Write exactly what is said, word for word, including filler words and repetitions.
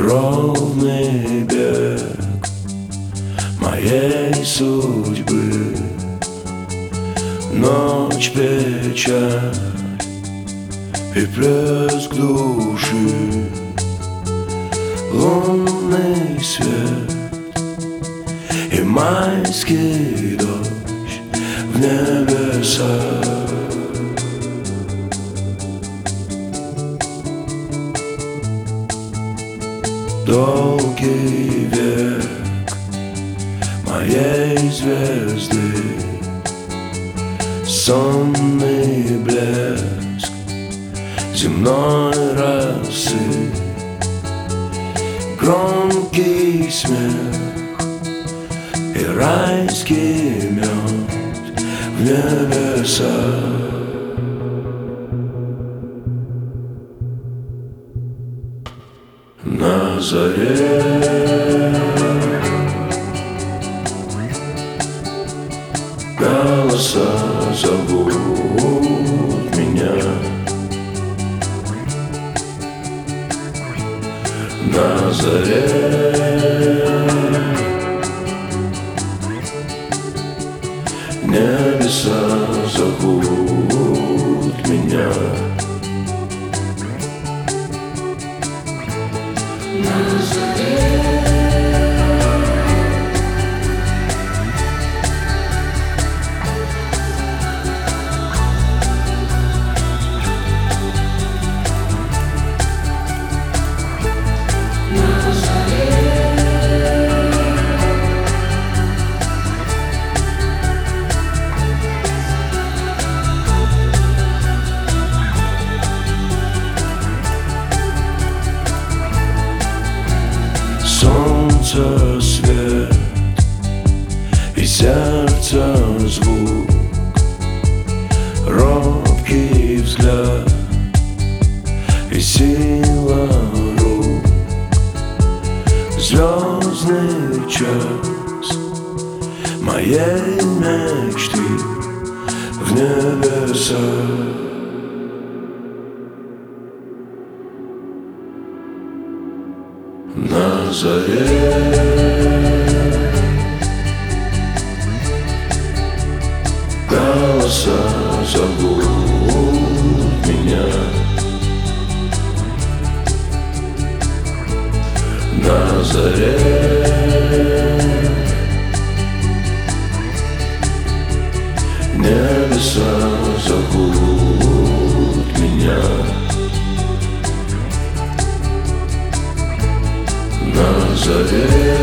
ровный бег моей судьбы. Ночь, печаль и плеск души, лунный свет и майский дождь в небесах. Долгий век моей звезды, сонный блеск земной росы, громкий смех и райский мед в небесах. На заре голоса зовут меня, на заре небеса зовут меня. Солнце свет и сердце звук, робкий взгляд и сила рук, звездный час моей мечты в небесах. На заре голоса зовут меня, на заре небеса зовут меня. На заре